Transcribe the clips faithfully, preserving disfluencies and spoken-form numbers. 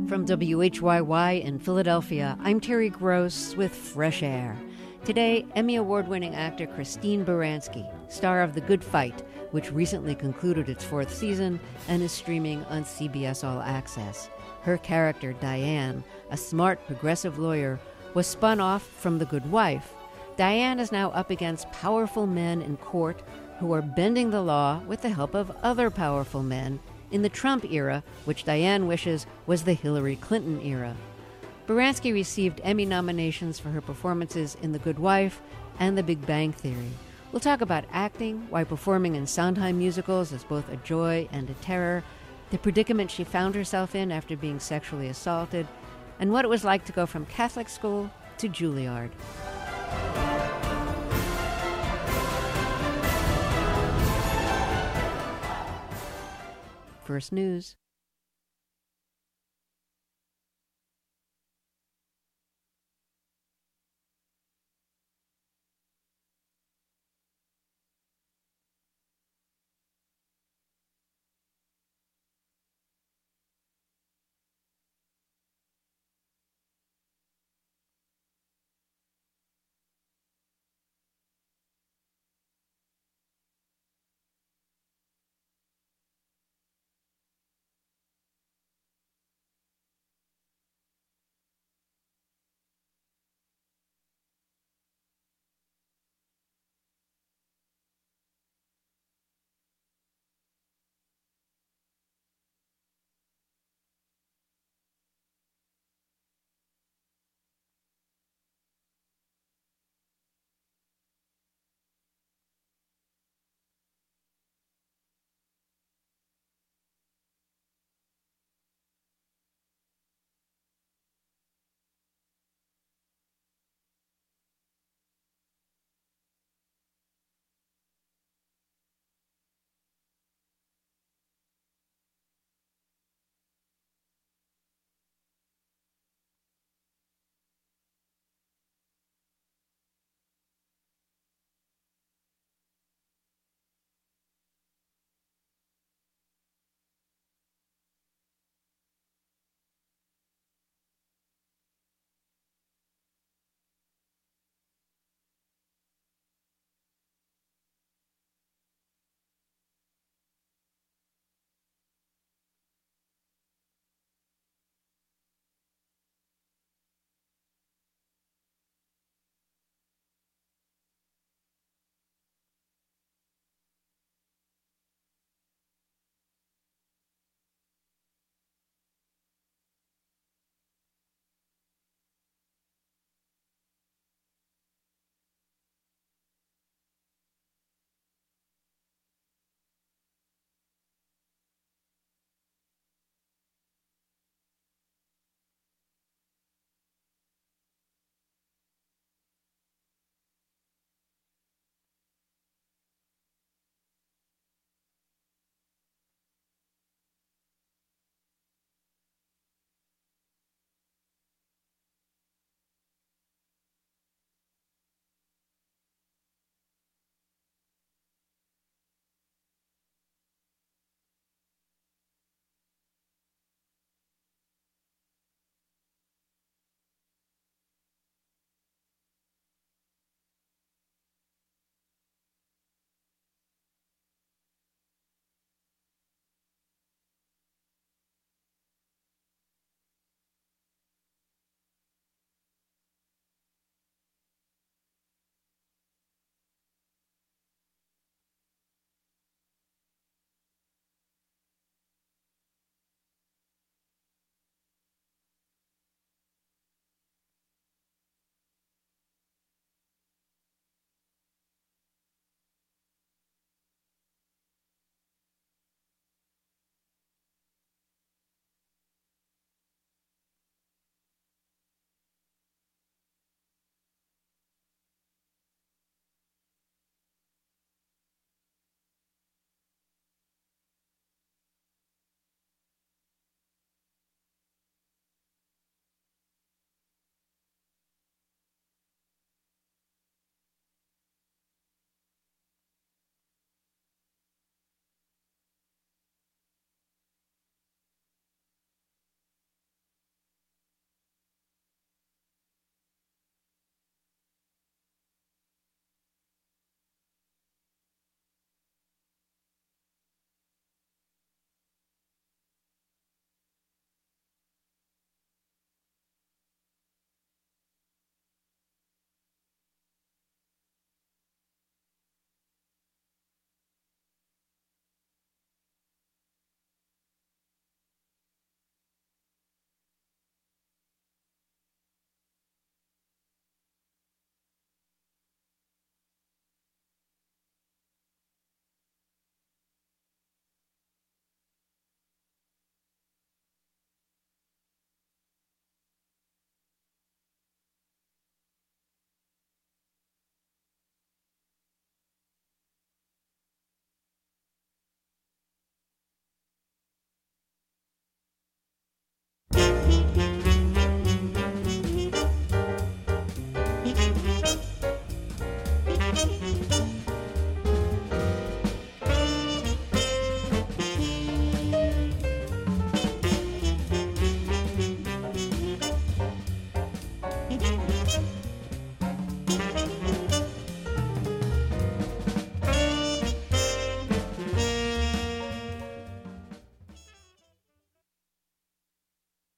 From W H Y Y in Philadelphia, I'm Terry Gross with Fresh Air. Today, Emmy Award-winning actor Christine Baranski, star of The Good Fight, which recently concluded its fourth season and is streaming on C B S All Access. Her character, Diane, a smart, progressive lawyer, was spun off from The Good Wife. Diane is now up against powerful men in court who are bending the law with the help of other powerful men in the Trump era, which Diane wishes was the Hillary Clinton era. Baranski received Emmy nominations for her performances in The Good Wife and The Big Bang Theory. We'll talk about acting, why performing in Sondheim musicals is both a joy and a terror, the predicament she found herself in after being sexually assaulted, and what it was like to go from Catholic school to Juilliard. First News.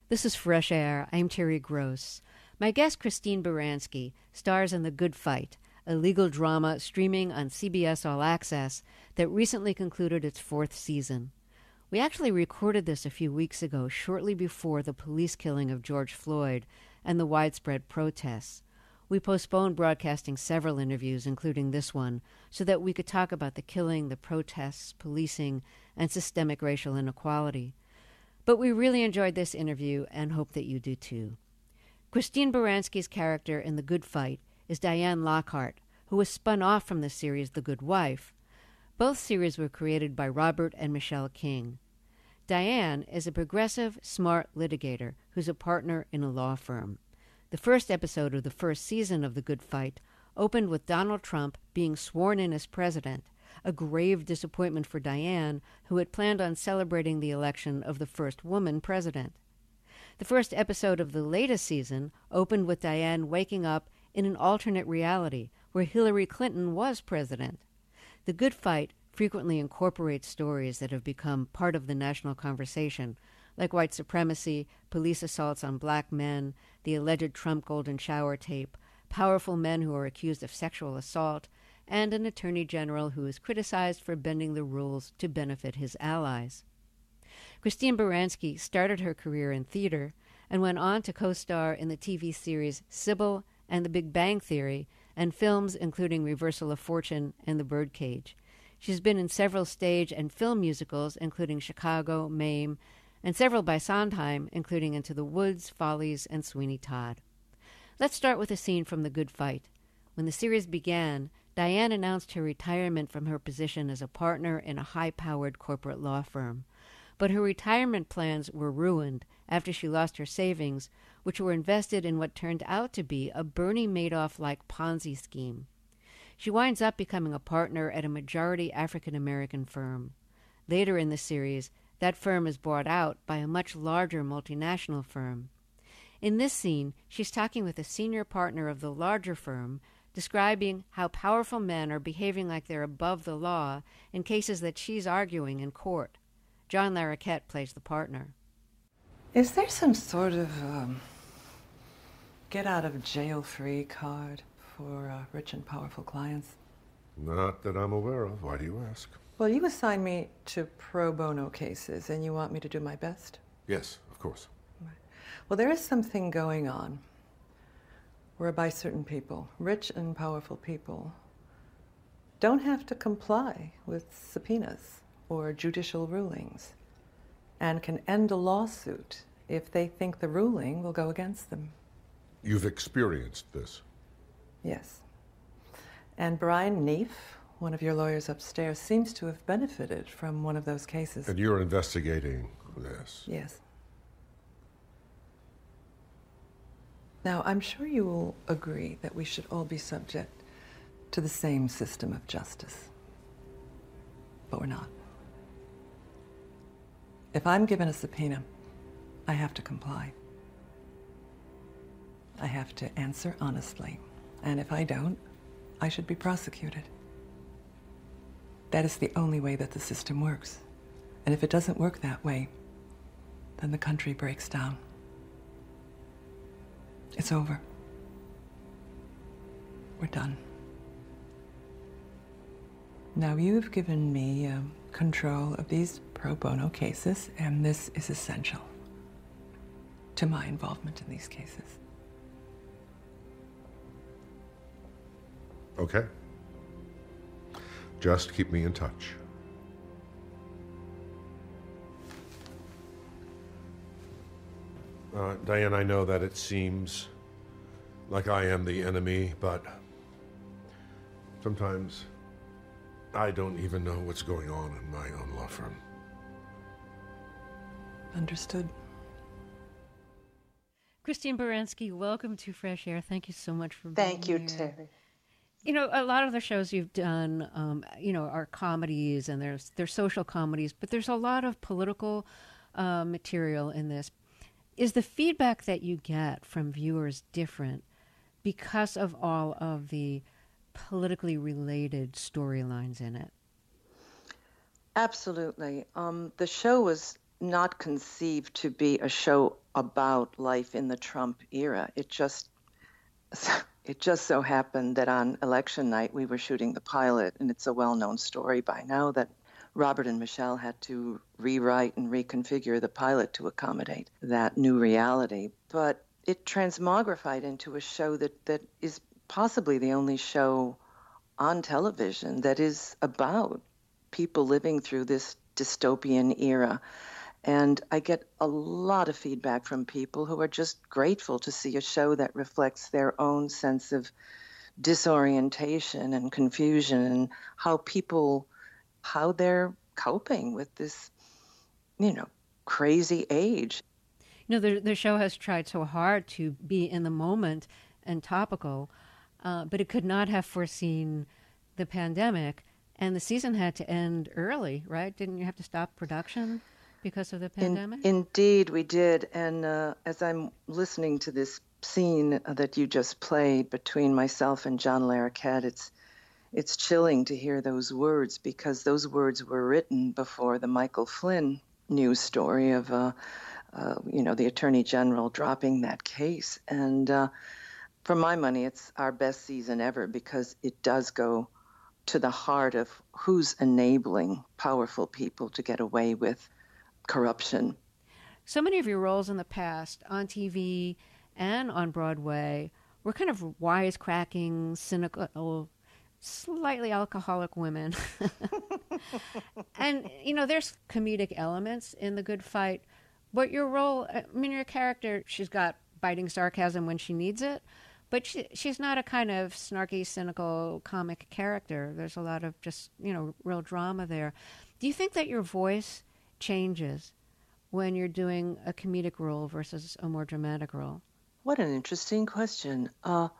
This is Fresh Air. I'm Terry Gross. My guest, Christine Baranski, stars in The Good Fight, a legal drama streaming on C B S All Access that recently concluded its fourth season. We actually recorded this a few weeks ago, shortly before the police killing of George Floyd and the widespread protests. We postponed broadcasting several interviews, including this one, so that we could talk about the killing, the protests, policing, and systemic racial inequality. But we really enjoyed this interview and hope that you do too. Christine Baranski's character in The Good Fight is Diane Lockhart, who was spun off from the series The Good Wife. Both series were created by Robert and Michelle King. Diane is a progressive, smart litigator who's a partner in a law firm. The first episode of the first season of The Good Fight opened with Donald Trump being sworn in as president, a grave disappointment for Diane, who had planned on celebrating the election of the first woman president. The first episode of the latest season opened with Diane waking up in an alternate reality where Hillary Clinton was president. The Good Fight frequently incorporates stories that have become part of the national conversation, like white supremacy, police assaults on black men, the alleged Trump golden shower tape, powerful men who are accused of sexual assault, and an attorney general who is criticized for bending the rules to benefit his allies. Christine Baranski started her career in theater and went on to co-star in the T V series Sybil and The Big Bang Theory and films including Reversal of Fortune and The Birdcage. She's been in several stage and film musicals, including Chicago, Mame, and several by Sondheim, including Into the Woods, Follies, and Sweeney Todd. Let's start with a scene from The Good Fight. When the series began, Diane announced her retirement from her position as a partner in a high-powered corporate law firm. But her retirement plans were ruined after she lost her savings, which were invested in what turned out to be a Bernie Madoff-like Ponzi scheme. She winds up becoming a partner at a majority African-American firm. Later in the series, that firm is bought out by a much larger multinational firm. In this scene, she's talking with a senior partner of the larger firm, describing how powerful men are behaving like they're above the law in cases that she's arguing in court. John Larroquette plays the partner. Is there some sort of um, get-out-of-jail-free card for uh, rich and powerful clients? Not that I'm aware of. Why do you ask? Well, you assign me to pro bono cases, and you want me to do my best? Yes, of course. Right. Well, there is something going on whereby certain people, rich and powerful people, don't have to comply with subpoenas or judicial rulings and can end a lawsuit if they think the ruling will go against them. You've experienced this? Yes. And Brian Neef, one of your lawyers upstairs, seems to have benefited from one of those cases. And you're investigating this? Yes. Now, I'm sure you will agree that we should all be subject to the same system of justice. But we're not. If I'm given a subpoena, I have to comply. I have to answer honestly. And if I don't, I should be prosecuted. That is the only way that the system works. And if it doesn't work that way, then the country breaks down. It's over. We're done. Now, you've given me um, control of these pro bono cases, and this is essential to my involvement in these cases. Okay. Just keep me in touch. Uh, Diane, I know that it seems like I am the enemy, but sometimes I don't even know what's going on in my own law firm. Understood. Christine Baranski, welcome to Fresh Air. Thank you so much for being Thank you, here. Terry. You know, a lot of the shows you've done, um, you know, are comedies, and there's there's social comedies, but there's a lot of political uh, material in this. Is the feedback that you get from viewers different because of all of the politically related storylines in it? Absolutely. Um, the show was not conceived to be a show about life in the Trump era. It just it just so happened that on election night we were shooting the pilot, and it's a well-known story by now that Robert and Michelle had to rewrite and reconfigure the pilot to accommodate that new reality. But it transmogrified into a show that, that is possibly the only show on television that is about people living through this dystopian era. And I get a lot of feedback from people who are just grateful to see a show that reflects their own sense of disorientation and confusion and how people, how they're coping with this, you know, crazy age. You know, the, the show has tried so hard to be in the moment and topical, uh, but it could not have foreseen the pandemic. And the season had to end early, right? Didn't you have to stop production because of the pandemic? In, indeed, we did. And uh, as I'm listening to this scene that you just played between myself and John Larroquette, it's it's chilling to hear those words, because those words were written before the Michael Flynn news story of, uh, uh, you know, the Attorney General dropping that case. And uh, for my money, it's our best season ever, because it does go to the heart of who's enabling powerful people to get away with corruption. So many of your roles in the past on T V and on Broadway were kind of wisecracking, cynical, slightly alcoholic women. And, you know, there's comedic elements in The Good Fight, but your role, I mean, your character, she's got biting sarcasm when she needs it, but she, she's not a kind of snarky, cynical, comic character. There's a lot of just, you know, real drama there. Do you think that your voice changes when you're doing a comedic role versus a more dramatic role? What an interesting question. Uh,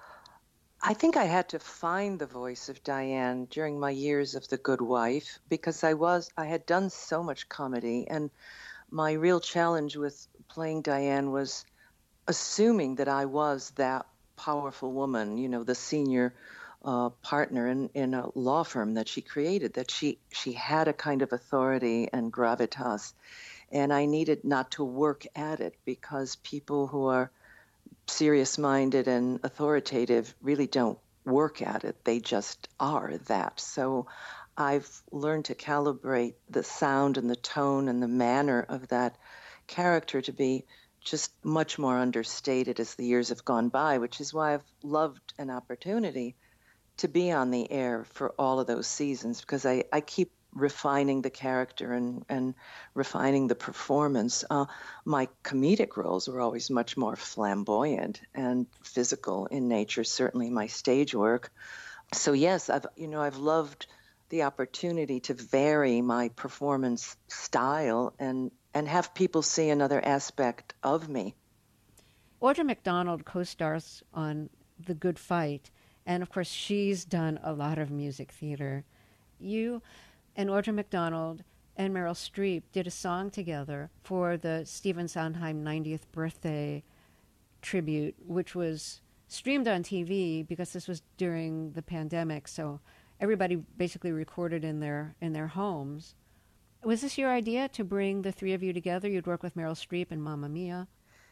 I think I had to find the voice of Diane during my years of The Good Wife, because I was I had done so much comedy, and my real challenge with playing Diane was assuming that I was that powerful woman, you know, the senior uh, partner in, in a law firm that she created, that she, she had a kind of authority and gravitas. And I needed not to work at it, because people who are serious-minded and authoritative really don't work at it. They just are that. So I've learned to calibrate the sound and the tone and the manner of that character to be just much more understated as the years have gone by, which is why I've loved an opportunity to be on the air for all of those seasons, because I, I keep refining the character and, and refining the performance. Uh, my comedic roles were always much more flamboyant and physical in nature, certainly my stage work. So yes, I've, you know, I've loved the opportunity to vary my performance style and, and have people see another aspect of me. Audra McDonald co-stars on The Good Fight, and of course she's done a lot of music theater. You and Audra McDonald and Meryl Streep did a song together for the Stephen Sondheim ninetieth birthday tribute, which was streamed on T V because this was during the pandemic, so everybody basically recorded in their in their homes. Was this your idea, to bring the three of you together? You'd work with Meryl Streep and Mamma Mia.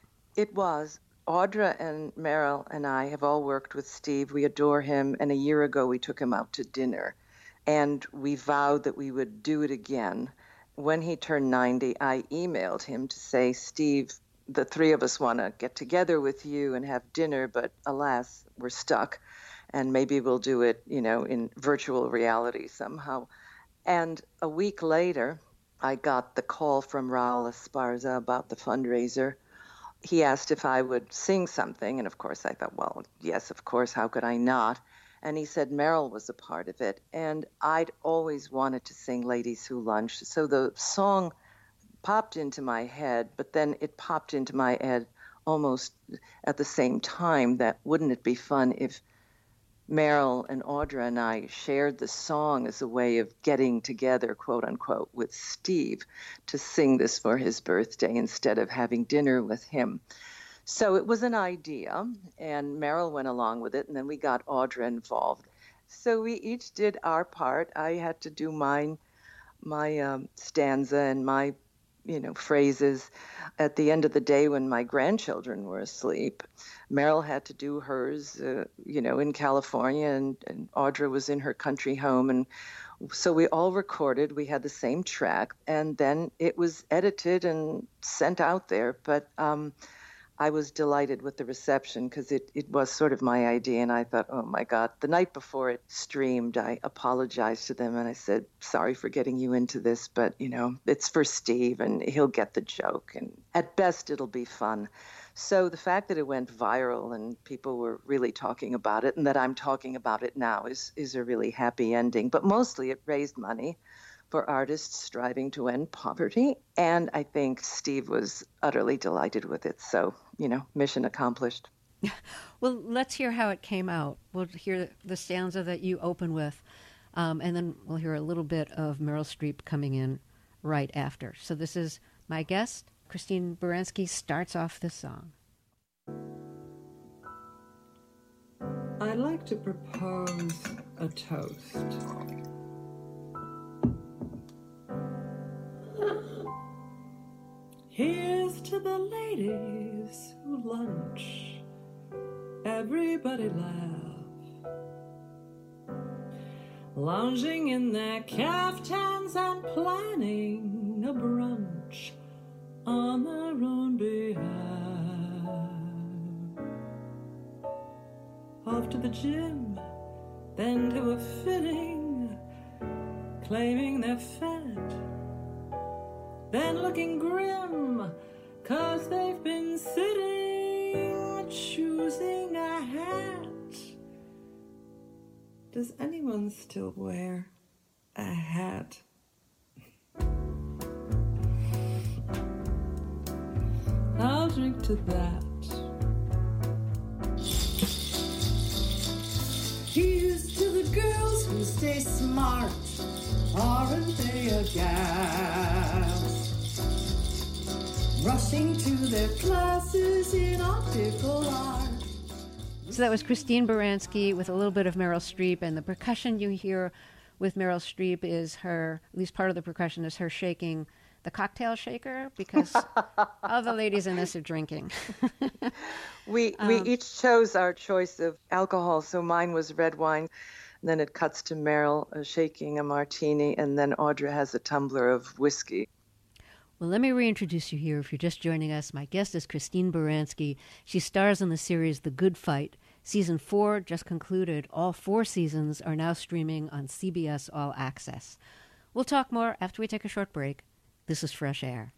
It was. Audra and Meryl and I have all worked with Steve. We adore him, and a year ago we took him out to dinner. And we vowed that we would do it again. When he turned ninety, I emailed him to say, Steve, the three of us want to get together with you and have dinner, but alas, we're stuck. And maybe we'll do it, you know, in virtual reality somehow. And a week later, I got the call from Raul Esparza about the fundraiser. He asked if I would sing something. And of course, I thought, well, yes, of course, how could I not? And he said Meryl was a part of it. And I'd always wanted to sing Ladies Who Lunch. So the song popped into my head, but then it popped into my head almost at the same time that wouldn't it be fun if Meryl and Audra and I shared the song as a way of getting together, quote unquote, with Steve to sing this for his birthday instead of having dinner with him. So it was an idea, and Meryl went along with it, and then we got Audra involved. So we each did our part. I had to do mine, my um, stanza and my you know, phrases. At the end of the day, when my grandchildren were asleep, Meryl had to do hers, uh, you know, in California, and, and Audra was in her country home. And so we all recorded. We had the same track, and then it was edited and sent out there. But um, I was delighted with the reception because it, it was sort of my idea. And I thought, oh, my God, the night before it streamed, I apologized to them. And I said, sorry for getting you into this, but, you know, it's for Steve and he'll get the joke. And at best, it'll be fun. So the fact that it went viral and people were really talking about it and that I'm talking about it now is, is a really happy ending. But mostly it raised money for artists striving to end poverty. And I think Steve was utterly delighted with it. So, you know, mission accomplished. Well, let's hear how it came out. We'll hear the stanza that you open with, um, and then we'll hear a little bit of Meryl Streep coming in right after. So this is my guest. Christine Baranski starts off this song. I'd like to propose a toast. Here's to the ladies who lunch. Everybody laugh. Lounging in their caftans and planning a brunch on their own behalf. Off to the gym, then to a fitting, claiming they're fat. Then looking grim, 'cause they've been sitting, choosing a hat. Does anyone still wear a hat? I'll drink to that. Here's to the girls who stay smart. Aren't they a gas? Rushing to their classes in optical art. So that was Christine Baranski with a little bit of Meryl Streep, and the percussion you hear with Meryl Streep is her, at least part of the percussion is her shaking the cocktail shaker, because all the ladies in this are drinking. we um, we each chose our choice of alcohol, so mine was red wine. And then it cuts to Meryl uh, shaking a martini, and then Audra has a tumbler of whiskey. Well, let me reintroduce you here if you're just joining us. My guest is Christine Baranski. She stars in the series The Good Fight. Season four just concluded. All four seasons are now streaming on C B S All Access. We'll talk more after we take a short break. This is Fresh Air.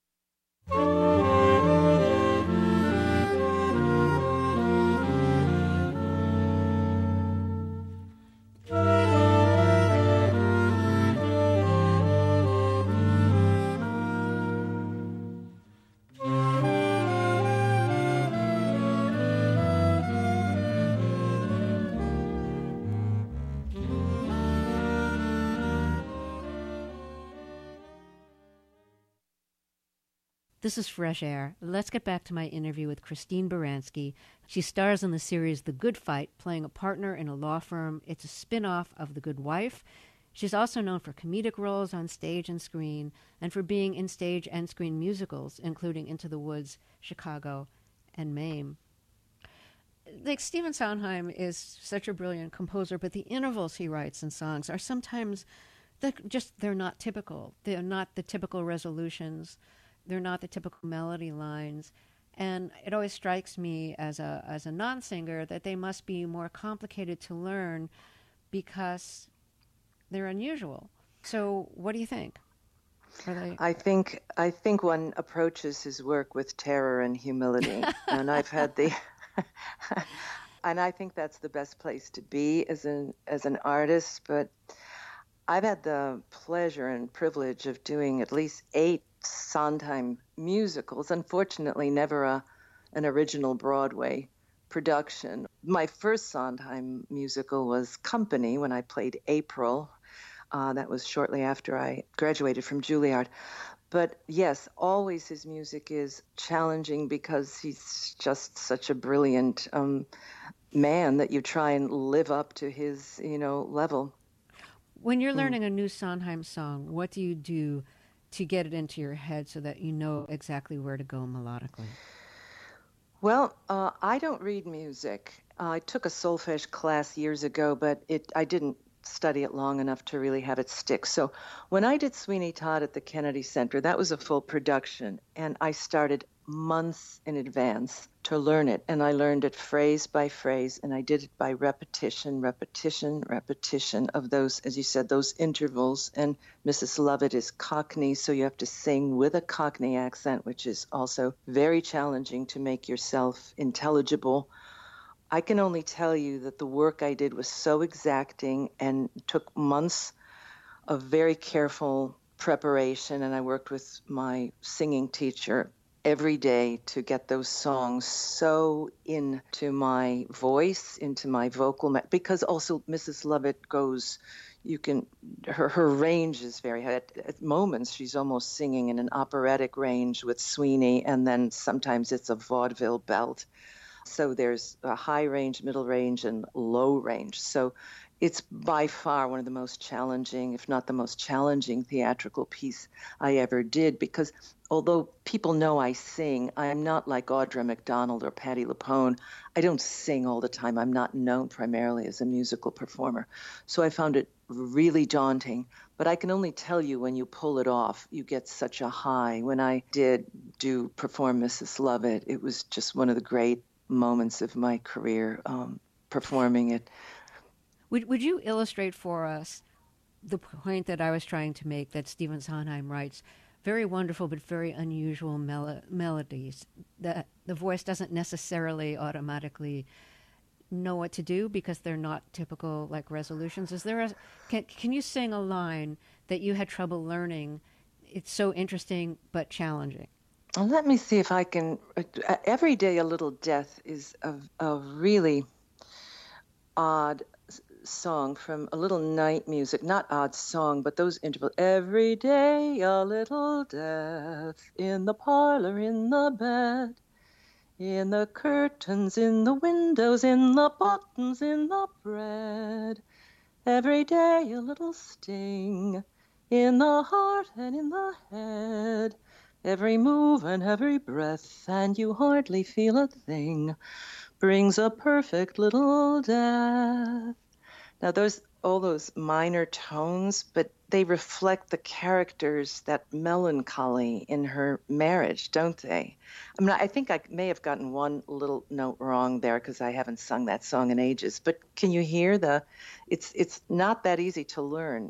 This is Fresh Air. Let's get back to my interview with Christine Baranski. She stars in the series The Good Fight, playing a partner in a law firm. It's a spin-off of The Good Wife. She's also known for comedic roles on stage and screen, and for being in stage and screen musicals, including Into the Woods, Chicago, and Mame. Like, Stephen Sondheim is such a brilliant composer, but the intervals he writes in songs are sometimes they're just, they're not typical. They're not the typical resolutions. They're not the typical melody lines. And it always strikes me as a as a non-singer that they must be more complicated to learn because they're unusual. So what do you think? Are they... I think I think one approaches his work with terror and humility. And I've had the and I think that's the best place to be as an as an artist, but I've had the pleasure and privilege of doing at least eight Sondheim musicals, unfortunately never a, an original Broadway production. My first Sondheim musical was Company, when I played April. Uh, that was shortly after I graduated from Juilliard. But yes, always his music is challenging because he's just such a brilliant um, man that you try and live up to his, you know, level. When you're learning mm. a new Sondheim song, what do you do to get it into your head so that you know exactly where to go melodically? Well, uh, I don't read music. Uh, I took a solfege class years ago, but it I didn't study it long enough to really have it stick. So when I did Sweeney Todd at the Kennedy Center, that was a full production, and I started months in advance to learn it, and I learned it phrase by phrase, and I did it by repetition, repetition, repetition of those, as you said, those intervals. And Missus Lovett is Cockney, so you have to sing with a Cockney accent, which is also very challenging to make yourself intelligible. I can only tell you that the work I did was so exacting and took months of very careful preparation, and I worked with my singing teacher every day to get those songs so into my voice, into my vocal, me- because also Missus Lovett goes, you can, her, her range is very high. At, at moments, she's almost singing in an operatic range with Sweeney, and then sometimes it's a vaudeville belt. So there's a high range, middle range, and low range. So it's by far one of the most challenging, if not the most challenging theatrical piece I ever did, because although people know I sing, I'm not like Audra McDonald or Patti LuPone. I don't sing all the time. I'm not known primarily as a musical performer. So I found it really daunting. But I can only tell you, when you pull it off, you get such a high. When I did do perform Missus Lovett, it was just one of the great moments of my career, um, performing it. Would Would you illustrate for us the point that I was trying to make, that Stephen Sondheim writes very wonderful but very unusual mel- melodies that the voice doesn't necessarily automatically know what to do because they're not typical like resolutions? Is there a can can you sing a line that you had trouble learning? It's so interesting but challenging. Well, let me see if I can. Uh, Every Day a Little Death is a, a really odd s- song from A Little Night Music. Not odd song, but those intervals. Every day a little death, in the parlor, in the bed, in the curtains, in the windows, in the buttons, in the bread. Every day a little sting, in the heart and in the head. Every move and every breath, and you hardly feel a thing, brings a perfect little death. Now, those all those minor tones, but they reflect the characters, that melancholy in her marriage, don't they? I mean, I think I may have gotten one little note wrong there because I haven't sung that song in ages. But can you hear the? It's it's not that easy to learn.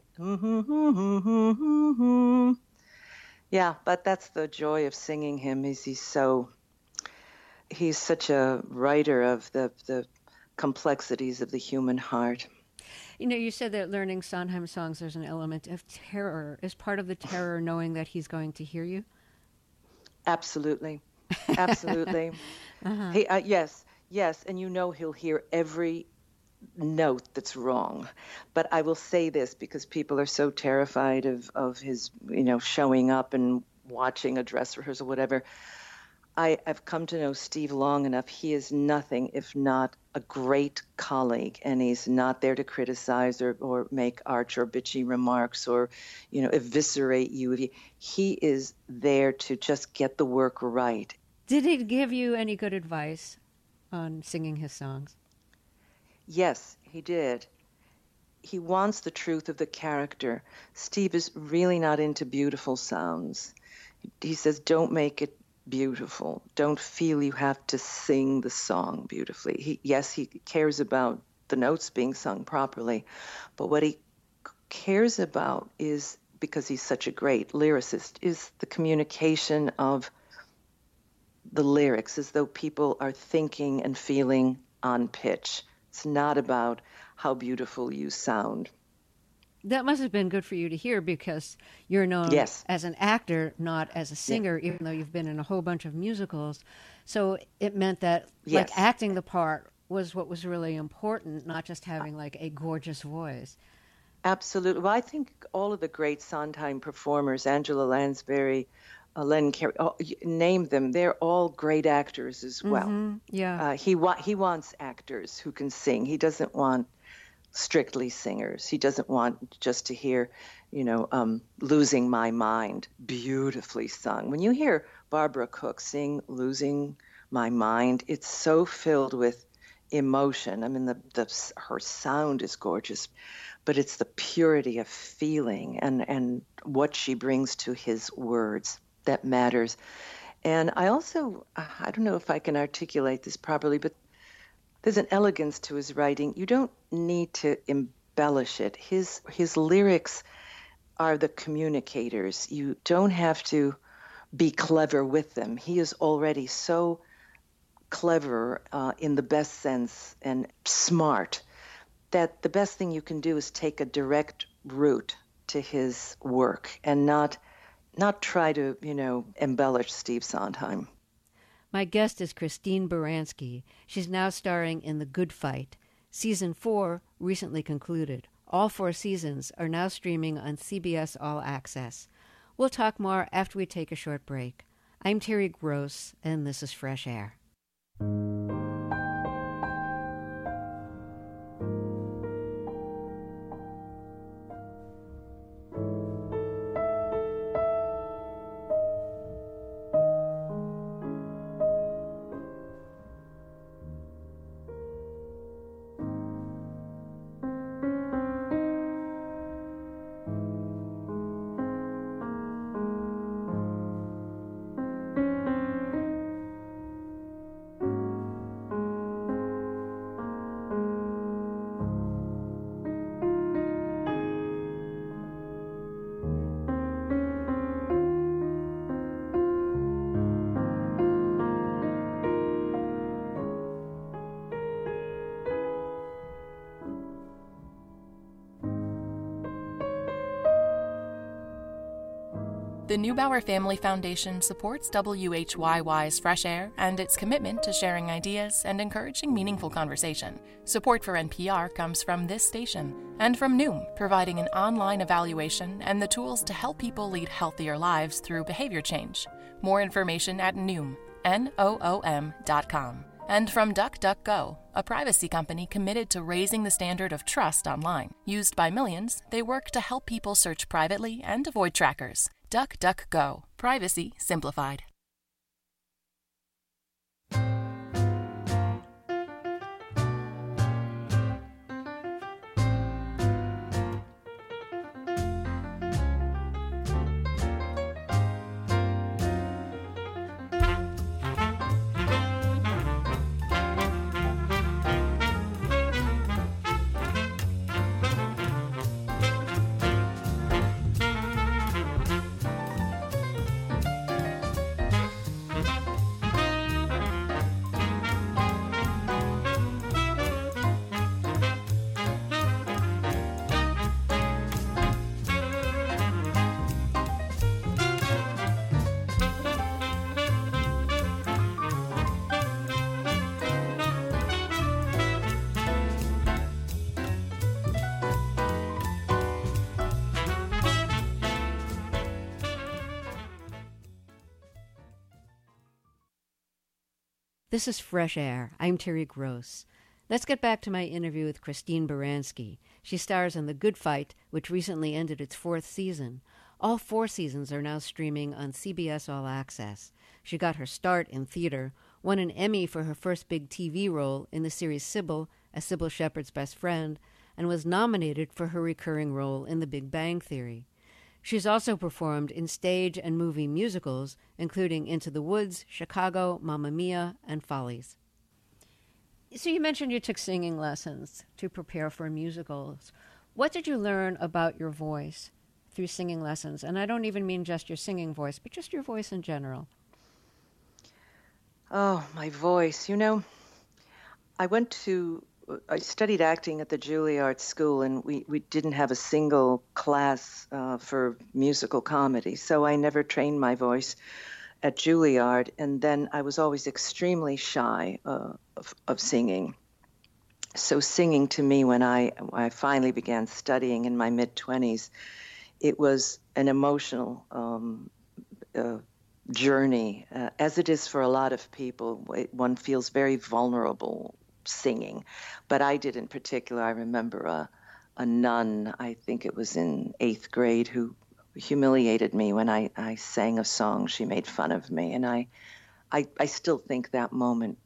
Yeah, but that's the joy of singing him. Is he's so he's such a writer of the the complexities of the human heart. You know, you said that learning Sondheim songs, there's an element of terror. Is part of the terror knowing that he's going to hear you? Absolutely, absolutely. uh-huh. He, uh, yes, yes, and you know he'll hear every note that's wrong. But I will say this, because people are so terrified of, of his, you know, showing up and watching a dress rehearsal, whatever. I, I've come to know Steve long enough. He is nothing if not a great colleague, and he's not there to criticize or, or make arch or bitchy remarks or, you know, eviscerate you. He, he is there to just get the work right. Did he give you any good advice on singing his songs? Yes, he did. He wants the truth of the character. Steve is really not into beautiful sounds. He says, don't make it beautiful. Don't feel you have to sing the song beautifully. He, yes, he cares about the notes being sung properly, but what he cares about is, because he's such a great lyricist, is the communication of the lyrics, as though people are thinking and feeling on pitch. It's not about how beautiful you sound. That must have been good for you to hear, because you're known yes. as an actor, not as a singer, yeah. even though you've been in a whole bunch of musicals. So it meant that yes. like acting the part was what was really important, not just having like a gorgeous voice. Absolutely. Well, I think all of the great Sondheim performers, Angela Lansbury, uh, Len Carey, oh, name them, they're all great actors as well. Mm-hmm. Yeah. Uh, he wa- he wants actors who can sing. He doesn't want strictly singers. He doesn't want just to hear, you know, um, Losing My Mind, beautifully sung. When you hear Barbara Cook sing Losing My Mind, it's so filled with emotion. I mean, the, the her sound is gorgeous, but it's the purity of feeling and, and what she brings to his words that matters. And I also, I don't know if I can articulate this properly, but there's an elegance to his writing. You don't need to embellish it. His his lyrics are the communicators. You don't have to be clever with them. He is already so clever uh, in the best sense and smart that the best thing you can do is take a direct route to his work and not not try to, you know, embellish Steve Sondheim. My guest is Christine Baranski. She's now starring in The Good Fight. Season four recently concluded. All four seasons are now streaming on C B S All Access. We'll talk more after we take a short break. I'm Terry Gross, and this is Fresh Air. The Neubauer Family Foundation supports W H Y Y's Fresh Air and its commitment to sharing ideas and encouraging meaningful conversation. Support for N P R comes from this station and from Noom, providing an online evaluation and the tools to help people lead healthier lives through behavior change. More information at Noom, N O O M dot com. And from DuckDuckGo, a privacy company committed to raising the standard of trust online. Used by millions, they work to help people search privately and avoid trackers. DuckDuckGo. Privacy simplified. This is Fresh Air. I'm Terry Gross. Let's get back to my interview with Christine Baranski. She stars in The Good Fight, which recently ended its fourth season. All four seasons are now streaming on C B S All Access. She got her start in theater, won an Emmy for her first big T V role in the series Sybil as Sybil Shepherd's best friend, and was nominated for her recurring role in The Big Bang Theory. She's also performed in stage and movie musicals, including Into the Woods, Chicago, Mamma Mia, and Follies. So you mentioned you took singing lessons to prepare for musicals. What did you learn about your voice through singing lessons? And I don't even mean just your singing voice, but just your voice in general. Oh, my voice. You know, I went to, I studied acting at the Juilliard School, and we, we didn't have a single class uh, for musical comedy, so I never trained my voice at Juilliard, and then I was always extremely shy uh, of, of singing. So singing to me, when I, when I finally began studying in my mid-twenties, it was an emotional um, uh, journey, uh, as it is for a lot of people. One feels very vulnerable singing. But I did in particular. I remember a, a nun, I think it was in eighth grade, who humiliated me when I, I sang a song. She made fun of me. And I, I, I still think that moment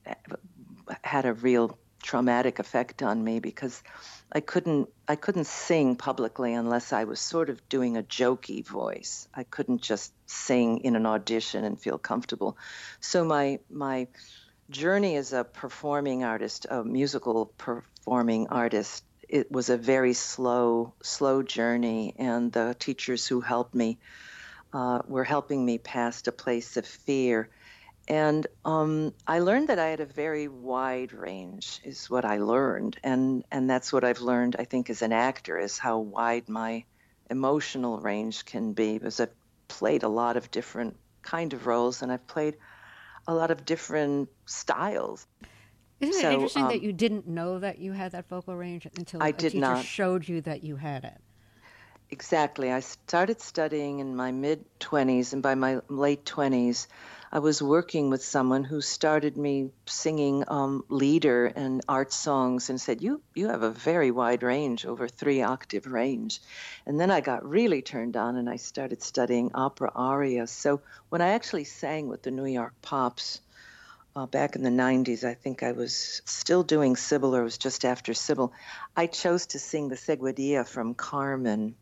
had a real traumatic effect on me, because I couldn't I couldn't sing publicly unless I was sort of doing a jokey voice. I couldn't just sing in an audition and feel comfortable. So my my journey as a performing artist, a musical performing artist, it was a very slow slow journey, and the teachers who helped me uh, were helping me past a place of fear. And um, I learned that I had a very wide range, is what I learned. And, and that's what I've learned, I think, as an actor, is how wide my emotional range can be. Because I've played a lot of different kind of roles, and I've played a lot of different styles. Isn't so, it interesting um, that you didn't know that you had that vocal range until I a did teacher not. showed you that you had it? Exactly. I started studying in my mid-twenties, and by my late twenties, I was working with someone who started me singing um, lieder and art songs, and said, you you have a very wide range, over three octave range. And then I got really turned on, and I started studying opera aria. So when I actually sang with the New York Pops uh, back in the nineties, I think I was still doing Sybil, or it was just after Sybil, I chose to sing the Seguidilla from Carmen.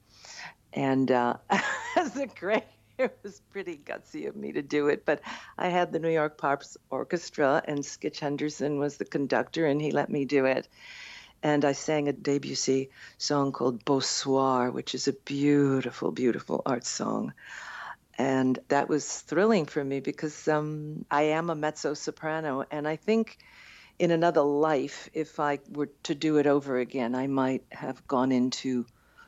And uh, as a great It was pretty gutsy of me to do it, but I had the New York Pops Orchestra, and Skitch Henderson was the conductor, and he let me do it. And I sang a Debussy song called Beau Soir, which is a beautiful, beautiful art song. And that was thrilling for me, because um, I am a mezzo-soprano, and I think in another life, if I were to do it over again, I might have gone into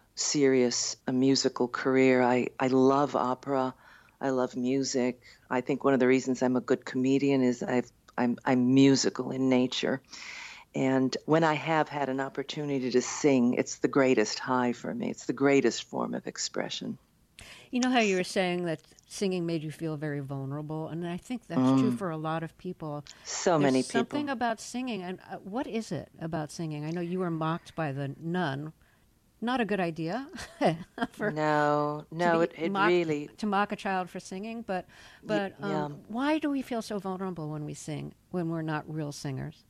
serious a musical career. I, I love opera. I love music. I think one of the reasons I'm a good comedian is I've, I'm, I'm musical in nature. And when I have had an opportunity to sing, it's the greatest high for me. It's the greatest form of expression. You know how you were saying that singing made you feel very vulnerable, and I think that's Mm. true for a lot of people. So There's many people. something about singing, and uh, what is it about singing? I know you were mocked by the nun. Not a good idea. for, no, no, be it, it mocked, really... to mock a child for singing, but but yeah. um, why do we feel so vulnerable when we sing, when we're not real singers?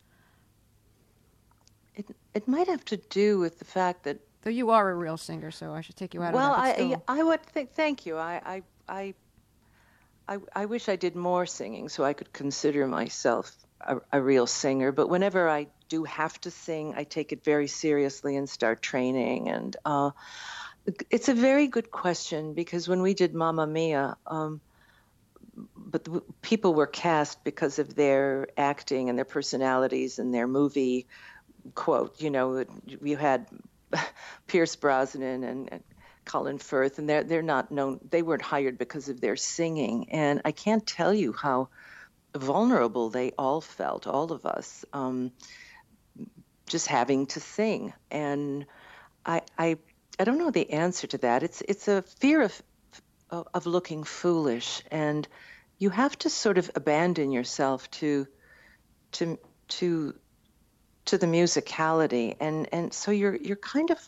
It, it might have to do with the fact that... Though you are a real singer, so I should take you out well, of that. Well, I, I, I would think, thank you. I, I, I, I, I wish I did more singing so I could consider myself a, a real singer. But whenever I do have to sing, I take it very seriously and start training. And uh, it's a very good question, because when we did Mamma Mia, um, but the, people were cast because of their acting and their personalities and their movie quote. You know, you had Pierce Brosnan and, and Colin Firth, and they're they're not known. They weren't hired because of their singing. And I can't tell you how vulnerable they all felt, all of us, um, just having to sing. And I, I, I don't know the answer to that. It's it's a fear of of looking foolish, and you have to sort of abandon yourself to to to to the musicality, and and so you're you're kind of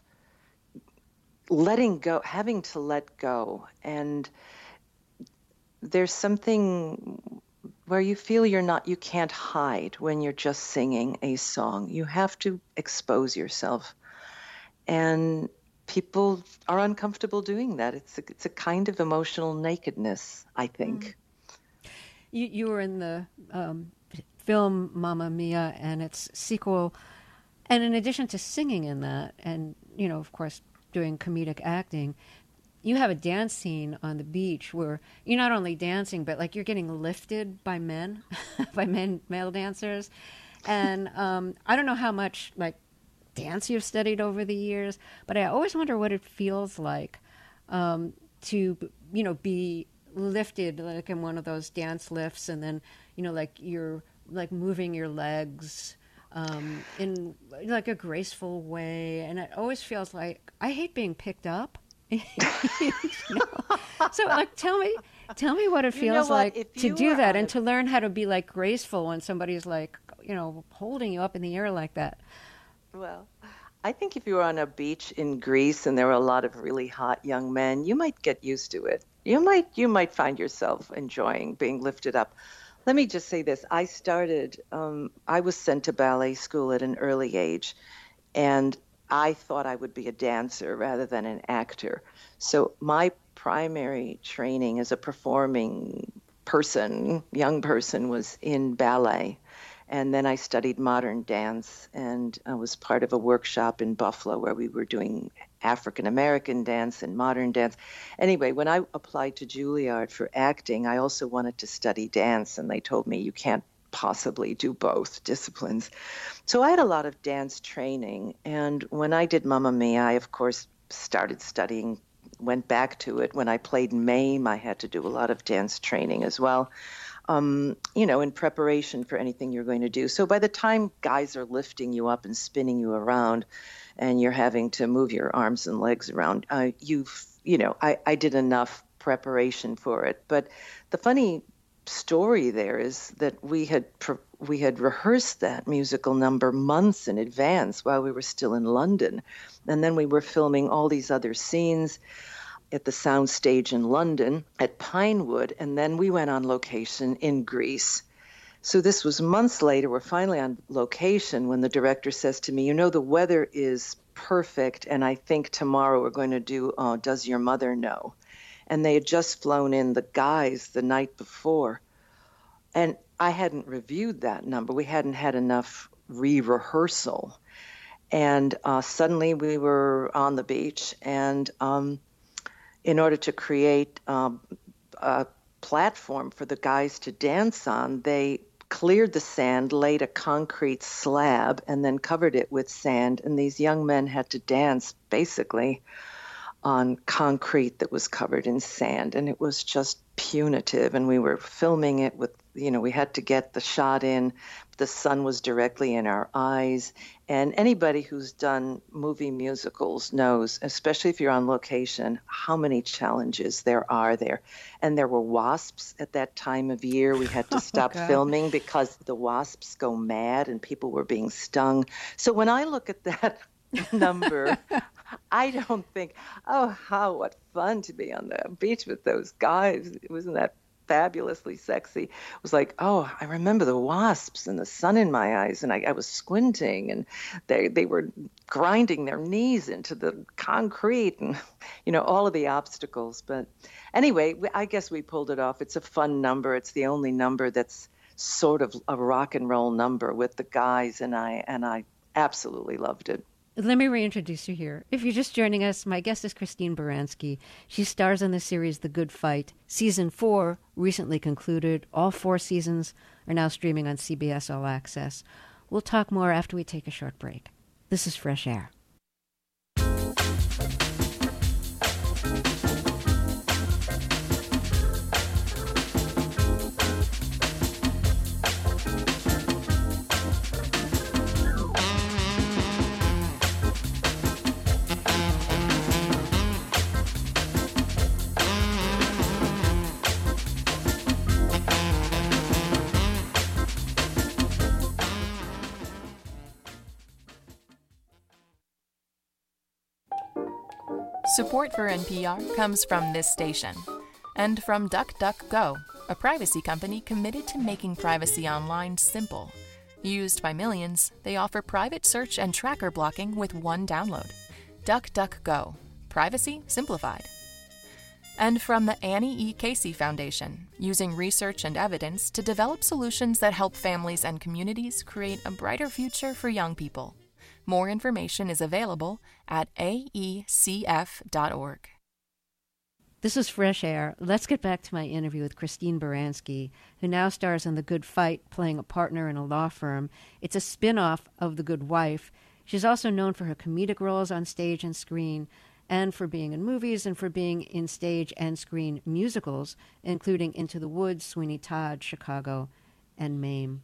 letting go, having to let go, and there's something where you feel you're not, you can't hide when you're just singing a song. You have to expose yourself. And people are uncomfortable doing that. It's a, it's a kind of emotional nakedness, I think. Mm. You, you were in the um, film Mamma Mia and its sequel. And in addition to singing in that, and, you know, of course, doing comedic acting, you have a dance scene on the beach where you're not only dancing, but like you're getting lifted by men, by men, male dancers. And um, I don't know how much like dance you've studied over the years, but I always wonder what it feels like um, to, you know, be lifted like in one of those dance lifts, and then, you know, like you're like moving your legs um, in like a graceful way. And it always feels like, I hate being picked up. You know? So like tell me tell me what it feels you know what? like If to you do were that on and a... to learn how to be like graceful when somebody's like, you know, holding you up in the air like that? Well, I think if you were on a beach in Greece and there were a lot of really hot young men, you might get used to it. You might you might find yourself enjoying being lifted up. Let me just say this. I started, um, I was sent to ballet school at an early age, and I thought I would be a dancer rather than an actor. So my primary training as a performing person, young person, was in ballet. And then I studied modern dance, and I was part of a workshop in Buffalo where we were doing African American dance and modern dance. Anyway, when I applied to Juilliard for acting, I also wanted to study dance, and they told me you can't possibly do both disciplines. So I had a lot of dance training, and when I did Mamma Mia, I, of course, started studying, went back to it. When I played Mame, I had to do a lot of dance training as well. Um, you know, in preparation for anything you're going to do. So by the time guys are lifting you up and spinning you around and you're having to move your arms and legs around, uh, you've, you know, I, I did enough preparation for it. But the funny story there is that we had we had rehearsed that musical number months in advance while we were still in London. And then we were filming all these other scenes at the soundstage in London at Pinewood, and then we went on location in Greece. So this was months later. We're finally on location when the director says to me, you know, the weather is perfect, and I think tomorrow we're going to do uh, Does Your Mother Know? And they had just flown in the guys the night before. And I hadn't reviewed that number. We hadn't had enough re-rehearsal. And uh, suddenly we were on the beach, and um, in order to create um, a platform for the guys to dance on, they cleared the sand, laid a concrete slab, and then covered it with sand. And these young men had to dance basically on concrete that was covered in sand. And it was just punitive. And we were filming it with, you know, we had to get the shot in. The sun was directly in our eyes. And anybody who's done movie musicals knows, especially if you're on location, how many challenges there are there. And there were wasps at that time of year. We had to stop oh, filming because the wasps go mad and people were being stung. So when I look at that number, I don't think, oh, how, what fun to be on the beach with those guys. Wasn't that fabulously sexy? It was like, oh, I remember the wasps and the sun in my eyes, and I, I was squinting, and they they were grinding their knees into the concrete, and you know, all of the obstacles. But anyway, I guess we pulled it off. It's a fun number. It's the only number that's sort of a rock and roll number with the guys, and I and I absolutely loved it. Let me reintroduce you here. If you're just joining us, my guest is Christine Baranski. She stars in the series The Good Fight. Season four recently concluded. All four seasons are now streaming on C B S All Access. We'll talk more after we take a short break. This is Fresh Air. Support for N P R comes from this station and from DuckDuckGo, a privacy company committed to making privacy online simple. Used by millions, they offer private search and tracker blocking with one download. DuckDuckGo, privacy simplified. And from the Annie E. Casey Foundation, using research and evidence to develop solutions that help families and communities create a brighter future for young people. More information is available at A E C F dot org. This is Fresh Air. Let's get back to my interview with Christine Baranski, who now stars in The Good Fight, playing a partner in a law firm. It's a spin-off of The Good Wife. She's also known for her comedic roles on stage and screen, and for being in movies and for being in stage and screen musicals, including Into the Woods, Sweeney Todd, Chicago, and Mame.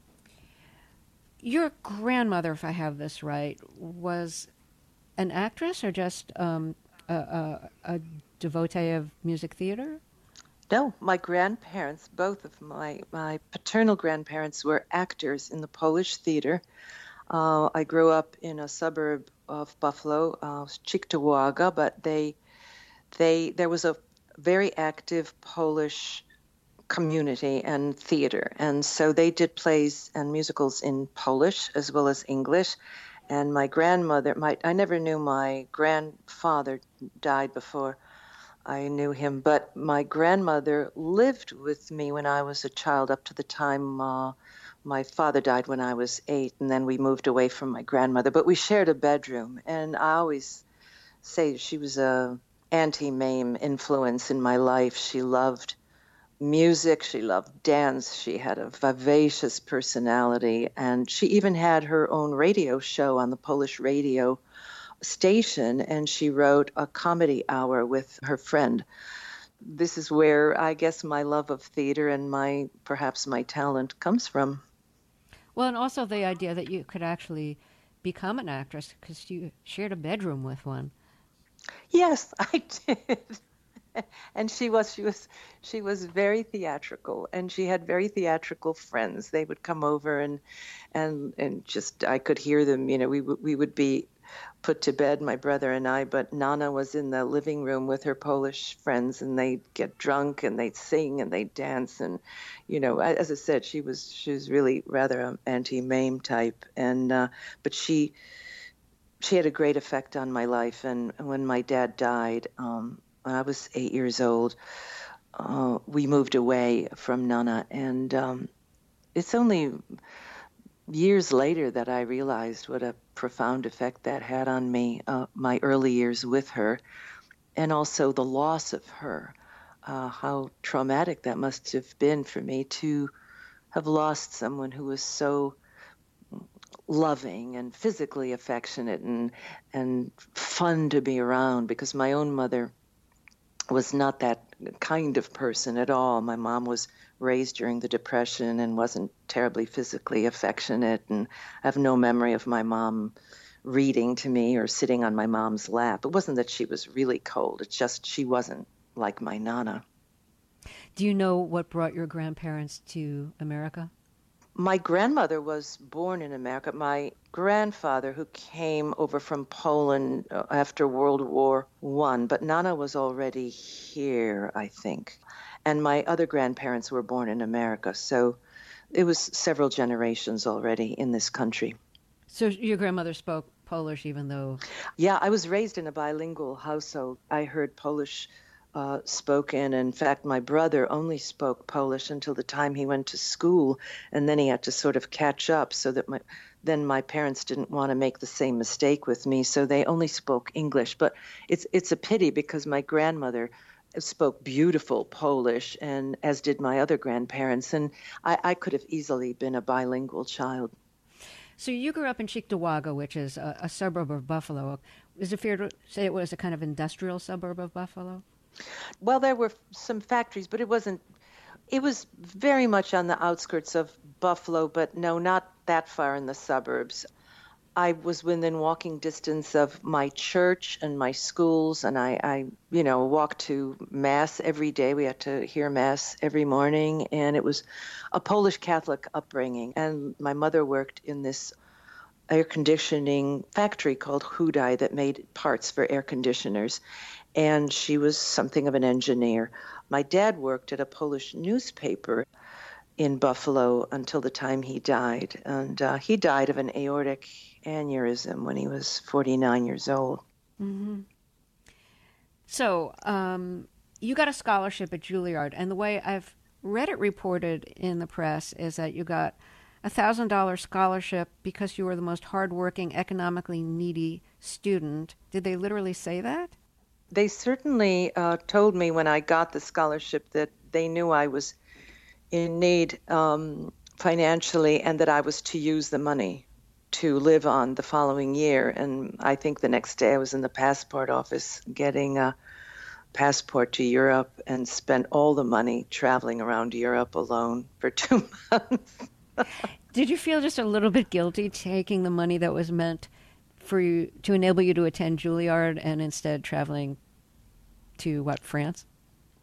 Your grandmother, if I have this right, was an actress or just um, a, a, a devotee of music theater? No, my grandparents, both of my, my paternal grandparents were actors in the Polish theater. Uh, I grew up in a suburb of Buffalo, uh, Cheektowaga, but they, they, there was a very active Polish community and theater. And so they did plays and musicals in Polish as well as English. And my grandmother, my I never knew my grandfather, died before I knew him, but my grandmother lived with me when I was a child up to the time uh, my father died when I was eight, and then we moved away from my grandmother. But we shared a bedroom, and I always say she was a Auntie Mame influence in my life. She loved music, she loved dance, she had a vivacious personality, and she even had her own radio show on the Polish radio station, and she wrote a comedy hour with her friend. This is where I guess my love of theater and my perhaps my talent comes from. Well, and also the idea that you could actually become an actress because you shared a bedroom with one. Yes, I did. And she was she was she was very theatrical, and she had very theatrical friends. They would come over and and and just I could hear them. You know, we we would be put to bed, my brother and I, but Nana was in the living room with her Polish friends, and they'd get drunk and they'd sing and they'd dance. And, you know, as I said, she was she was really rather an Auntie Mame type. And uh, but she she had a great effect on my life. And when my dad died, um, when I was eight years old, uh, we moved away from Nana. And um, it's only years later that I realized what a profound effect that had on me, uh, my early years with her, and also the loss of her, uh, how traumatic that must have been for me to have lost someone who was so loving and physically affectionate and and fun to be around, because my own mother was not that kind of person at all. My mom was raised during the Depression and wasn't terribly physically affectionate, and I have no memory of my mom reading to me or sitting on my mom's lap. It wasn't that she was really cold. It's just she wasn't like my Nana. Do you know what brought your grandparents to America? My grandmother was born in America. My grandfather, who came over from Poland after World War One, but Nana was already here, I think. And my other grandparents were born in America, so it was several generations already in this country. So your grandmother spoke Polish even though... Yeah, I was raised in a bilingual household. I heard Polish Uh, spoken. In fact, my brother only spoke Polish until the time he went to school, and then he had to sort of catch up so that my, then my parents didn't want to make the same mistake with me, so they only spoke English. But it's it's a pity because my grandmother spoke beautiful Polish, and as did my other grandparents, and I, I could have easily been a bilingual child. So you grew up in Cheektowaga, which is a, a suburb of Buffalo. Is it fair to say it was a kind of industrial suburb of Buffalo? Well, there were some factories, but it wasn't, it was very much on the outskirts of Buffalo, but no, not that far in the suburbs. I was within walking distance of my church and my schools, and I, I, you know, walked to Mass every day. We had to hear Mass every morning, and it was a Polish Catholic upbringing. And my mother worked in this air conditioning factory called Hudai that made parts for air conditioners. And she was something of an engineer. My dad worked at a Polish newspaper in Buffalo until the time he died. And uh, he died of an aortic aneurysm when he was forty-nine years old. Mm-hmm. So um, you got a scholarship at Juilliard, and the way I've read it reported in the press is that you got a one thousand dollars scholarship because you were the most hardworking, economically needy student. Did they literally say that? They certainly uh, told me when I got the scholarship that they knew I was in need um, financially, and that I was to use the money to live on the following year. And I think the next day I was in the passport office getting a passport to Europe, and spent all the money traveling around Europe alone for two months. Did you feel just a little bit guilty taking the money that was meant for you to enable you to attend Juilliard and instead traveling to, what, France?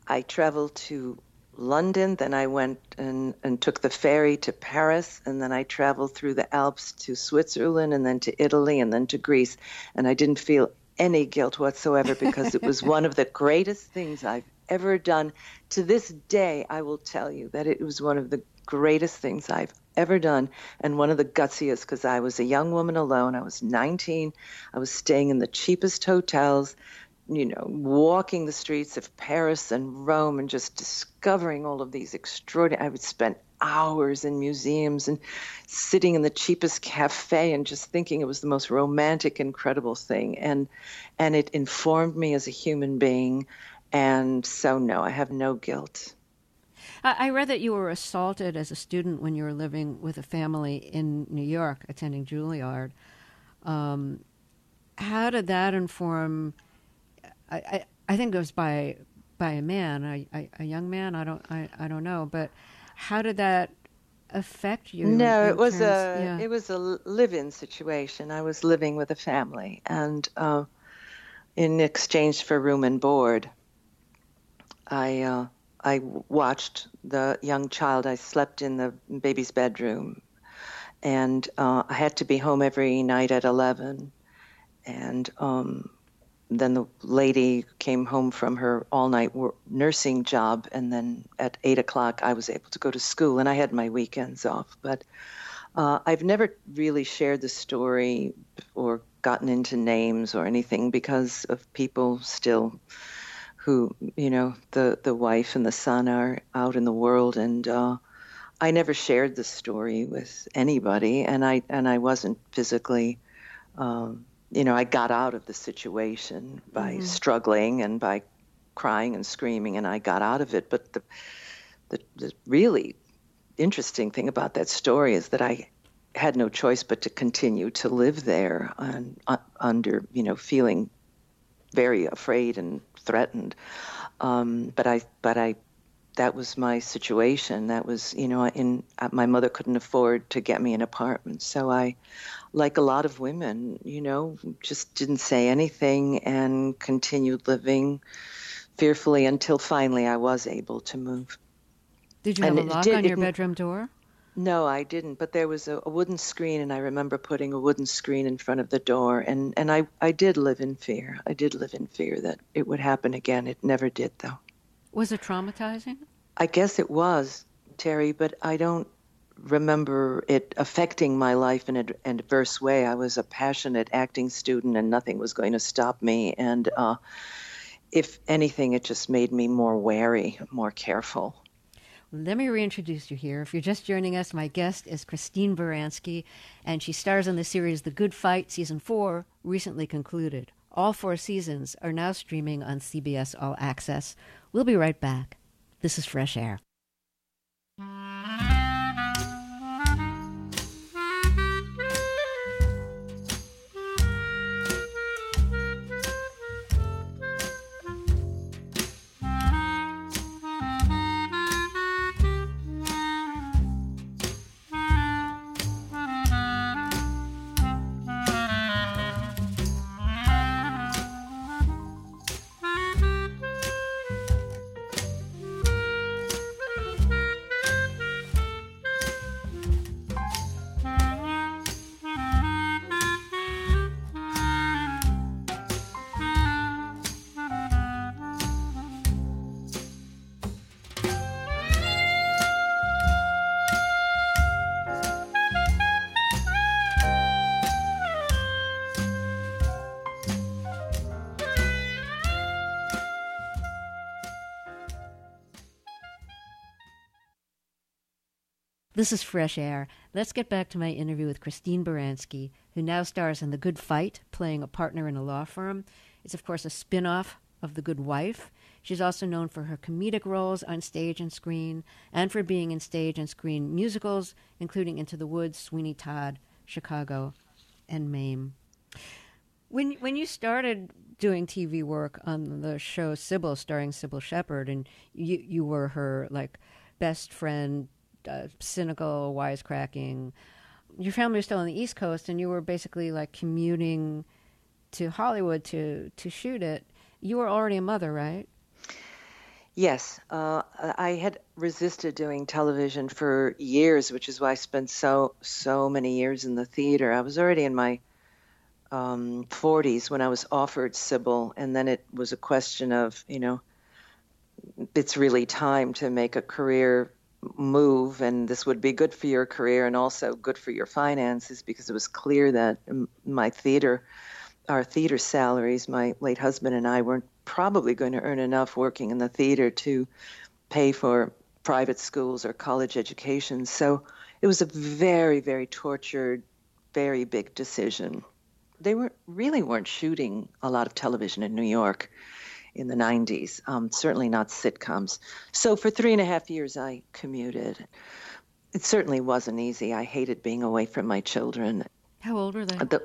I traveled to London, then I went and, and took the ferry to Paris, and then I traveled through the Alps to Switzerland, and then to Italy, and then to Greece. And I didn't feel any guilt whatsoever because it was one of the greatest things I've ever done. To this day, I will tell you that it was one of the greatest things I've ever done, and one of the gutsiest, because I was a young woman alone. I was nineteen. I was staying in the cheapest hotels, you know, walking the streets of Paris and Rome and just discovering all of these extraordinary, I would spend hours in museums and sitting in the cheapest cafe and just thinking it was the most romantic, incredible thing. And, and it informed me as a human being. And so, no, I have no guilt. I read that you were assaulted as a student when you were living with a family in New York, attending Juilliard. Um, how did that inform... I, I, I think it was by by a man, a, a, a young man. I don't I, I don't know, but how did that affect you? No, it was terms, a yeah. it was a live-in situation. I was living with a family, and uh, in exchange for room and board, I uh, I watched the young child. I slept in the baby's bedroom, and uh, I had to be home every night at eleven, and. Um, Then the lady came home from her all-night wor- nursing job, and then at eight o'clock I was able to go to school, and I had my weekends off. But uh, I've never really shared the story or gotten into names or anything because of people still who, you know, the, the wife and the son are out in the world, and uh, I never shared the story with anybody, and I and I wasn't physically... Um, You know, I got out of the situation by mm-hmm. struggling and by crying and screaming, and I got out of it. But the, the the really interesting thing about that story is that I had no choice but to continue to live there and, uh, under, you know, feeling very afraid and threatened. Um, but I, but I, that was my situation. That was, you know, in uh, my mother couldn't afford to get me an apartment, so I. Like a lot of women, you know, just didn't say anything and continued living fearfully until finally I was able to move. Did you have and a lock did, on your it, bedroom door? No, I didn't, but there was a, a wooden screen, and I remember putting a wooden screen in front of the door, and, and I, I did live in fear. I did live in fear that it would happen again. It never did, though. Was it traumatizing? I guess it was, Terry, but I don't remember it affecting my life in an adverse way. I was a passionate acting student, and nothing was going to stop me. And uh, if anything, it just made me more wary, more careful. Let me reintroduce you here. If you're just joining us, my guest is Christine Baranski, and she stars in the series The Good Fight. Season four recently concluded. All four seasons are now streaming on C B S All Access. We'll be right back. This is Fresh Air. This is Fresh Air. Let's get back to my interview with Christine Baranski, who now stars in The Good Fight, playing a partner in a law firm. It's, of course, a spin-off of The Good Wife. She's also known for her comedic roles on stage and screen, and for being in stage and screen musicals, including Into the Woods, Sweeney Todd, Chicago, and Mame. When when you started doing T V work on the show Sybil, starring Sybil Shepherd, and you you were her like best friend, uh, cynical, wisecracking. Your family was still on the East Coast, and you were basically like commuting to Hollywood to to shoot it. You were already a mother, right? Yes, uh, I had resisted doing television for years, which is why I spent so so many years in the theater. I was already in my um, forties when I was offered Sybil, and then it was a question of, you know, it's really time to make a career move, and this would be good for your career and also good for your finances, because it was clear that my theater, our theater salaries, my late husband and I weren't probably going to earn enough working in the theater to pay for private schools or college education. So it was a very, very tortured, very big decision. They were really weren't shooting a lot of television in New York in the nineties, um, certainly not sitcoms. So for three and a half years, I commuted. It certainly wasn't easy. I hated being away from my children. How old were they? The,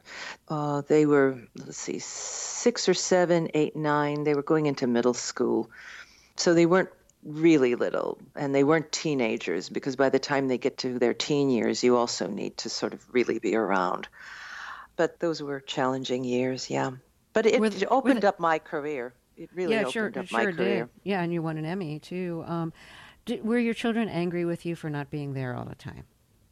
uh, they were, let's see, six or seven, eight, nine. They were going into middle school. So they weren't really little, and they weren't teenagers, because by the time they get to their teen years, you also need to sort of really be around. But those were challenging years, yeah. But it, the, it opened the, up my career. It really yeah, opened sure, up sure my career. Did. Yeah, and you won an Emmy, too. Um, did, were your children angry with you for not being there all the time?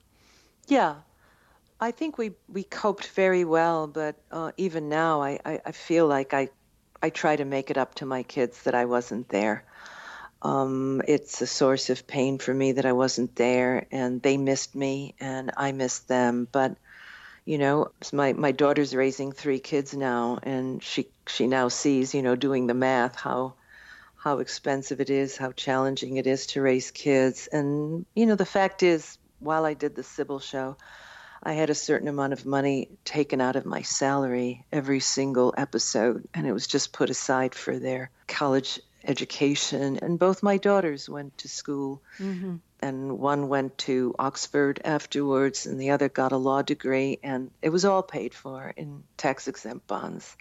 Yeah. I think we, we coped very well, but uh, even now I, I, I feel like I, I try to make it up to my kids that I wasn't there. Um, it's a source of pain for me that I wasn't there, and they missed me and I missed them. But you know, my, my daughter's raising three kids now, and she she now sees, you know, doing the math, how how expensive it is, how challenging it is to raise kids. And, you know, the fact is, while I did the Sybil show, I had a certain amount of money taken out of my salary every single episode, and it was just put aside for their college education. And both my daughters went to school. Mm-hmm. And one went to Oxford afterwards, and the other got a law degree, and it was all paid for in tax-exempt bonds.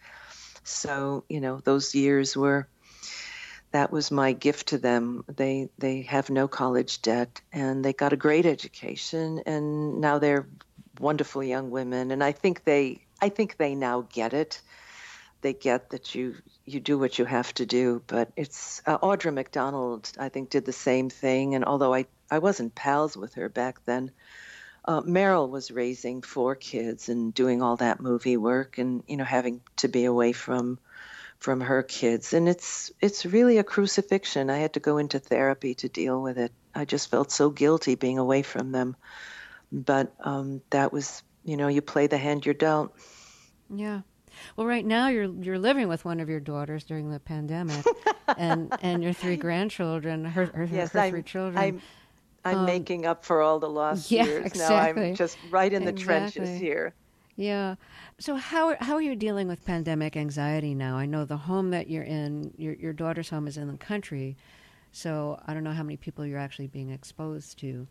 So, you know, those years were, that was my gift to them. They they have no college debt, and they got a great education, and now they're wonderful young women. And I think they, I think they now get it. They get that you you do what you have to do. But it's uh, Audra McDonald, I think, did the same thing. And although I, I wasn't pals with her back then, uh, Meryl was raising four kids and doing all that movie work, and you know, having to be away from from her kids. And it's it's really a crucifixion. I had to go into therapy to deal with it. I just felt so guilty being away from them. But um, that was, you know, you play the hand you're dealt. Yeah. Well, right now you're you're living with one of your daughters during the pandemic, and and your three grandchildren, her her, yes, her I'm, three children. I'm, I'm um, making up for all the lost yeah, years. Exactly. Now I'm just right in the exactly. trenches here. Yeah. So how how are you dealing with pandemic anxiety now? I know the home that you're in, your your daughter's home is in the country, so I don't know how many people you're actually being exposed to.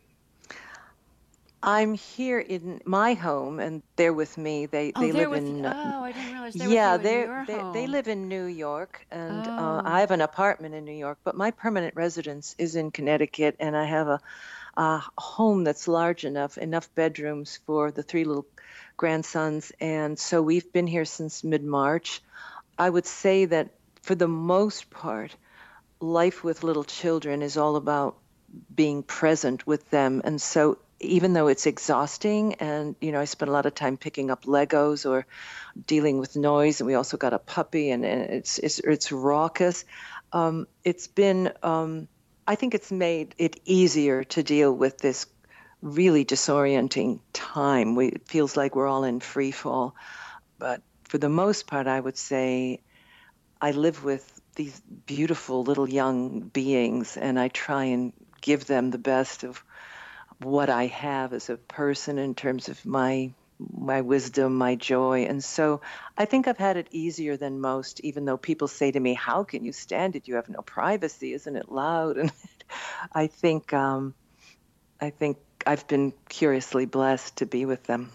I'm here in my home, and they're with me. They oh, they live with, in. Oh, I didn't realize they're yeah, with you in they're, your they home. they live in New York, and oh. uh, I have an apartment in New York. But my permanent residence is in Connecticut, and I have a, a home that's large enough, enough bedrooms for the three little grandsons, and so we've been here since mid-March. I would say that for the most part, life with little children is all about being present with them, and so. Even though it's exhausting, and you know, I spent a lot of time picking up Legos or dealing with noise, and we also got a puppy, and, and it's, it's it's raucous. Um, it's been, um, I think, it's made it easier to deal with this really disorienting time. We, it feels like we're all in free fall, but for the most part, I would say I live with these beautiful little young beings, and I try and give them the best of what I have as a person in terms of my my wisdom, my joy. And so I think I've had it easier than most, even though people say to me, how can you stand it? You have no privacy. Isn't it loud? And I think um, I think I've been curiously blessed to be with them.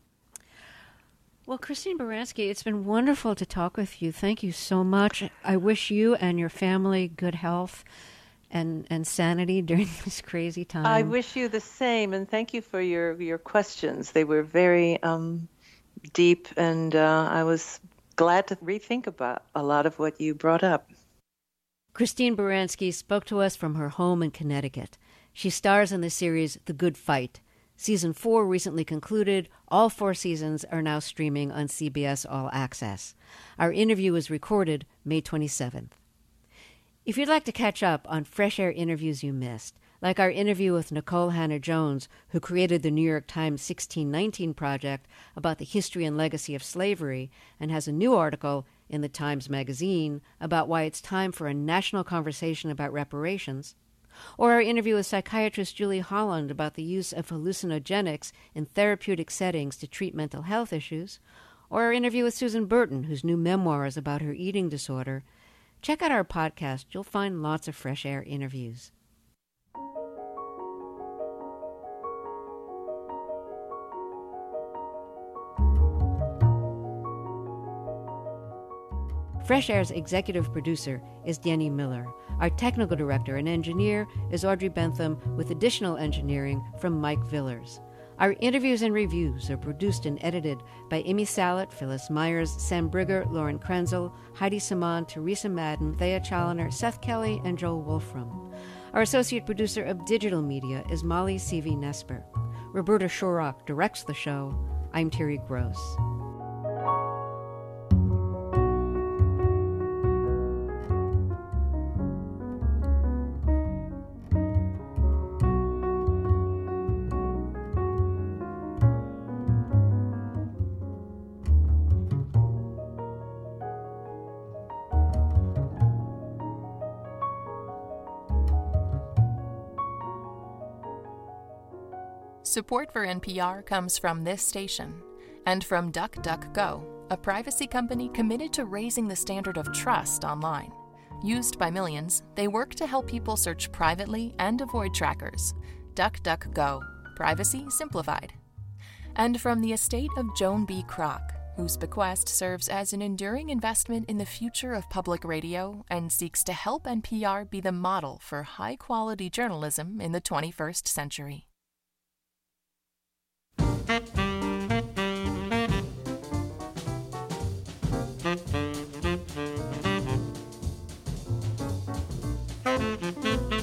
Well, Christine Baranski, it's been wonderful to talk with you. Thank you so much. I wish you and your family good health and and sanity during this crazy time. I wish you the same, and thank you for your, your questions. They were very um, deep, and uh, I was glad to rethink about a lot of what you brought up. Christine Baranski spoke to us from her home in Connecticut. She stars in the series The Good Fight. Season four recently concluded. All four seasons are now streaming on C B S All Access. Our interview was recorded May twenty-seventh. If you'd like to catch up on Fresh Air interviews you missed, like our interview with Nicole Hannah-Jones, who created the New York Times sixteen nineteen Project about the history and legacy of slavery, and has a new article in the Times Magazine about why it's time for a national conversation about reparations, or our interview with psychiatrist Julie Holland about the use of hallucinogenics in therapeutic settings to treat mental health issues, or our interview with Susan Burton, whose new memoir is about her eating disorder, check out our podcast. You'll find lots of Fresh Air interviews. Fresh Air's executive producer is Denny Miller. Our technical director and engineer is Audrey Bentham, with additional engineering from Mike Villers. Our interviews and reviews are produced and edited by Amy Salet, Phyllis Myers, Sam Brigger, Lauren Krenzel, Heidi Saman, Teresa Madden, Thea Challoner, Seth Kelly, and Joel Wolfram. Our associate producer of digital media is Molly C V Nesper. Roberta Shorrock directs the show. I'm Terry Gross. Support for N P R comes from this station and from DuckDuckGo, a privacy company committed to raising the standard of trust online. Used by millions, they work to help people search privately and avoid trackers. DuckDuckGo, privacy simplified. And from the estate of Joan B. Kroc, whose bequest serves as an enduring investment in the future of public radio and seeks to help N P R be the model for high-quality journalism in the twenty-first century. Thank you.